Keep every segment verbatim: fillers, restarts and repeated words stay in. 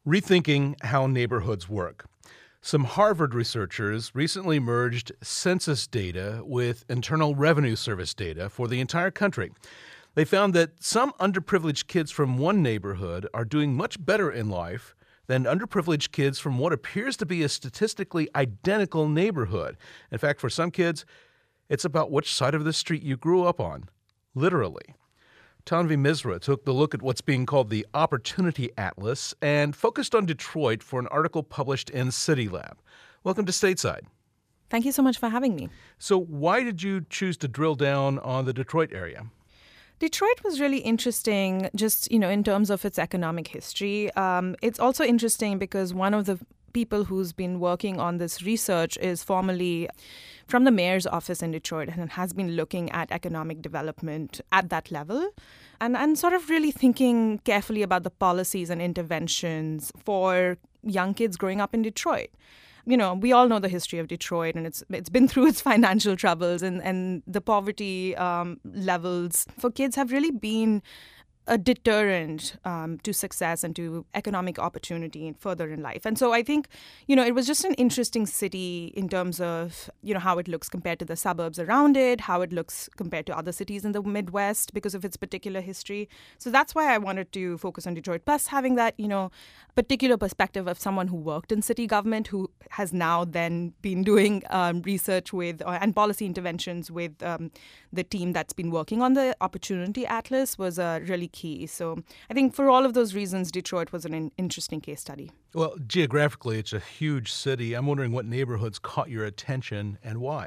Rethinking how neighborhoods work. Some Harvard researchers recently merged census data with Internal Revenue Service data for the entire country. They found that some underprivileged kids from one neighborhood are doing much better in life than underprivileged kids from what appears to be a statistically identical neighborhood. In fact, for some kids, it's about which side of the street you grew up on, literally. Tanvi Misra took the look at what's being called the Opportunity Atlas and focused on Detroit for an article published in CityLab. Welcome to Stateside. Thank you so much for having me. So why did you choose to drill down on the Detroit area? Detroit was really interesting just, you know, in terms of its economic history. Um, it's also interesting because one of the people who's been working on this research is formerly from the mayor's office in Detroit and has been looking at economic development at that level and, and sort of really thinking carefully about the policies and interventions for young kids growing up in Detroit. You know, we all know the history of Detroit, and it's it's been through its financial troubles, and, and the poverty um, levels for kids have really been a deterrent um, to success and to economic opportunity further in life. And so I think, you know, it was just an interesting city in terms of, you know, how it looks compared to the suburbs around it, how it looks compared to other cities in the Midwest because of its particular history. So that's why I wanted to focus on Detroit. Plus having that, you know, particular perspective of someone who worked in city government, who has now then been doing um, research with uh, and policy interventions with um, the team that's been working on the Opportunity Atlas was uh, really key. So I think for all of those reasons, Detroit was an in- interesting case study. Well, geographically, it's a huge city. I'm wondering what neighborhoods caught your attention and why.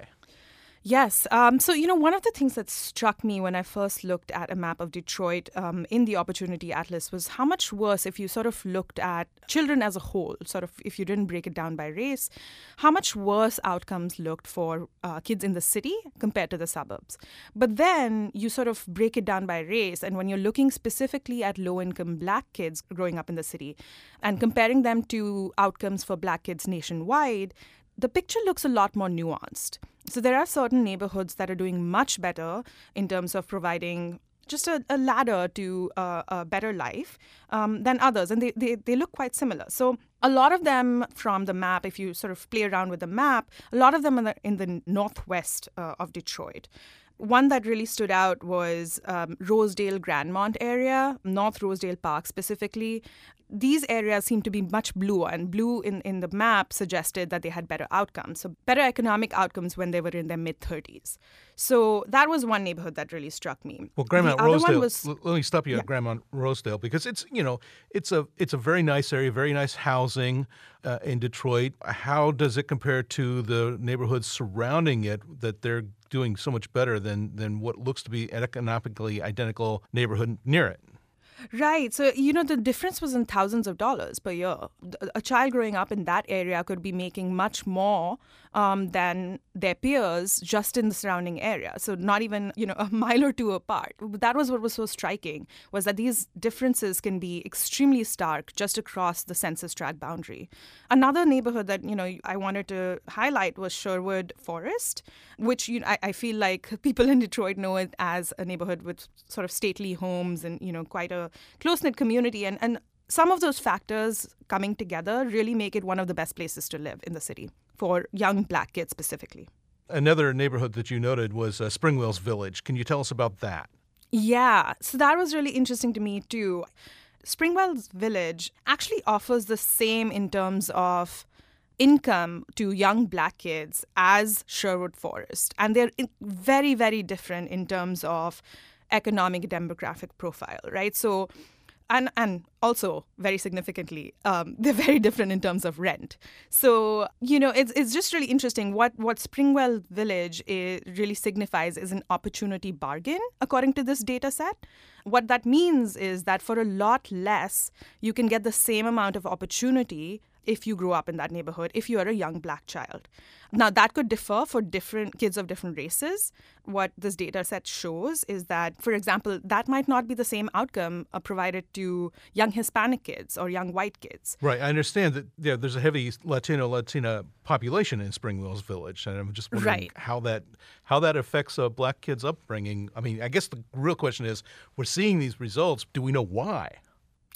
Yes. Um, so, you know, one of the things that struck me when I first looked at a map of Detroit um, in the Opportunity Atlas was how much worse, if you sort of looked at children as a whole, sort of if you didn't break it down by race, how much worse outcomes looked for uh, kids in the city compared to the suburbs. But then you sort of break it down by race. And when you're looking specifically at low-income Black kids growing up in the city and comparing them to outcomes for Black kids nationwide, the picture looks a lot more nuanced. So there are certain neighborhoods that are doing much better in terms of providing just a, a ladder to uh, a better life um, than others. And they, they, they look quite similar. So a lot of them from the map, if you sort of play around with the map, a lot of them are in the northwest uh, of Detroit. One that really stood out was um, Rosedale, Grandmont area, North Rosedale Park specifically. These areas seem to be much bluer, and blue in, in the map suggested that they had better outcomes, so better economic outcomes when they were in their mid-thirties. So that was one neighborhood that really struck me. Well, Grandmont Rosedale, was, l- let me stop you yeah. at Grandmont Rosedale, because it's, you know, it's a it's a very nice area, very nice housing uh, in Detroit. How does it compare to the neighborhoods surrounding it that they're doing so much better than, than what looks to be an economically identical neighborhood near it? Right. So, you know, the difference was in thousands of dollars per year. A child growing up in that area could be making much more um, than their peers just in the surrounding area. So not even, you know, a mile or two apart. That was what was so striking, was that these differences can be extremely stark just across the census tract boundary. Another neighborhood that, you know, I wanted to highlight was Sherwood Forest, which, you know, I, I feel like people in Detroit know it as a neighborhood with sort of stately homes and, you know, quite a close-knit community. And, and some of those factors coming together really make it one of the best places to live in the city for young Black kids specifically. Another neighborhood that you noted was uh, Springwells Village. Can you tell us about that? Yeah, so that was really interesting to me too. Springwells Village actually offers the same in terms of income to young Black kids as Sherwood Forest. And they're very, very different in terms of economic demographic profile, right? So, and and also very significantly, um, they're very different in terms of rent. So, you know, it's it's just really interesting. What what Springwell Village is, really signifies is an opportunity bargain, according to this data set. What that means is that for a lot less, you can get the same amount of opportunity if you grew up in that neighborhood, if you are a young Black child. Now, that could differ for different kids of different races. What this data set shows is that, for example, that might not be the same outcome uh, provided to young Hispanic kids or young white kids. Right. I understand that yeah, there's a heavy Latino, Latina population in Springwells Village, and I'm just wondering Right. how that how that affects a Black kid's upbringing. I mean, I guess the real question is, we're seeing these results. Do we know why?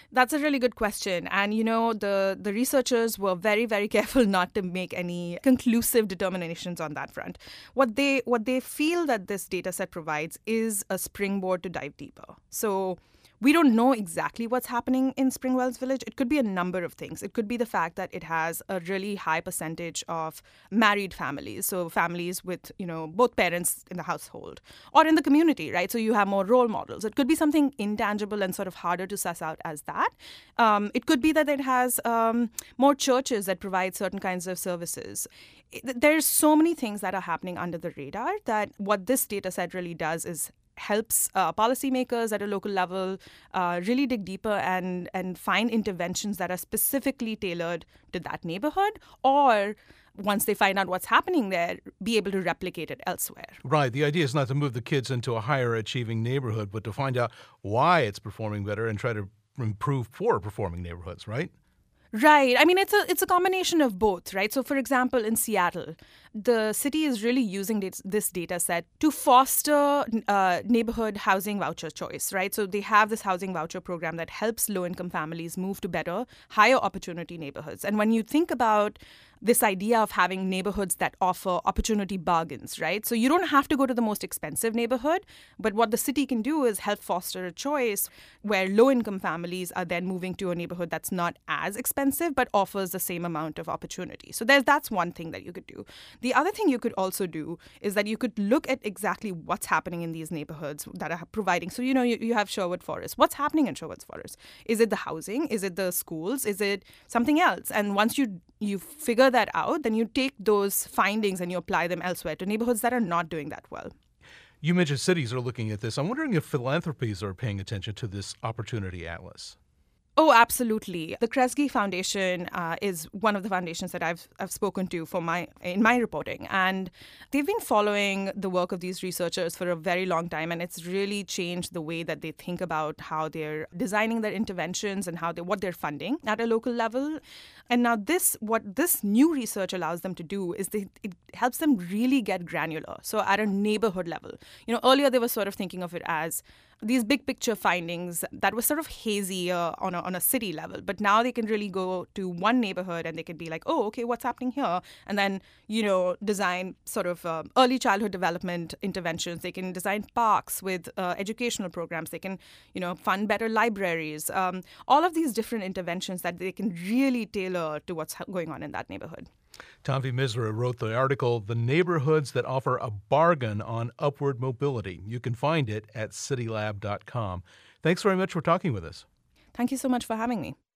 That's a really good question. And, you know, the, the researchers were very, very careful not to make any conclusive determinations on that front. What they what they feel that this data set provides is a springboard to dive deeper. So we don't know exactly what's happening in Springwells Village. It could be a number of things. It could be the fact that it has a really high percentage of married families, so families with, you know, both parents in the household or in the community, right? So you have more role models. It could be something intangible and sort of harder to suss out as that. Um, it could be that it has um, more churches that provide certain kinds of services. There's so many things that are happening under the radar that what this data set really does is helps uh, policymakers at a local level uh, really dig deeper and, and find interventions that are specifically tailored to that neighborhood, or once they find out what's happening there, be able to replicate it elsewhere. Right. The idea is not to move the kids into a higher achieving neighborhood, but to find out why it's performing better and try to improve poor performing neighborhoods, right? Right. I mean, it's a it's a combination of both, right? So, for example, in Seattle, the city is really using this, this data set to foster uh, neighborhood housing voucher choice, right? So they have this housing voucher program that helps low-income families move to better, higher opportunity neighborhoods. And when you think about this idea of having neighborhoods that offer opportunity bargains, right? So you don't have to go to the most expensive neighborhood, but what the city can do is help foster a choice where low-income families are then moving to a neighborhood that's not as expensive, but offers the same amount of opportunity. So there's that's one thing that you could do. The other thing you could also do is that you could look at exactly what's happening in these neighborhoods that are providing. So, you know, you, you have Sherwood Forest. What's happening in Sherwood Forest? Is it the housing? Is it the schools? Is it something else? And once you you figure that out, then you take those findings and you apply them elsewhere to neighborhoods that are not doing that well. You mentioned cities are looking at this. I'm wondering if philanthropies are paying attention to this opportunity atlas. Oh, absolutely. The Kresge Foundation uh, is one of the foundations that I've I've spoken to for my in my reporting, and they've been following the work of these researchers for a very long time, and it's really changed the way that they think about how they're designing their interventions and how they what they're funding at a local level. And now this what this new research allows them to do is they, it helps them really get granular. So at a neighborhood level, you know, earlier they were sort of thinking of it as these big picture findings that were sort of hazy uh, on, a, on a city level. But now they can really go to one neighborhood and they can be like, oh, okay, what's happening here? And then, you know, design sort of uh, early childhood development interventions. They can design parks with uh, educational programs. They can, you know, fund better libraries. Um, all of these different interventions that they can really tailor to what's going on in that neighborhood. Tanvi Misra wrote the article, The Neighborhoods That Offer a Bargain on Upward Mobility. You can find it at citylab dot com. Thanks very much for talking with us. Thank you so much for having me.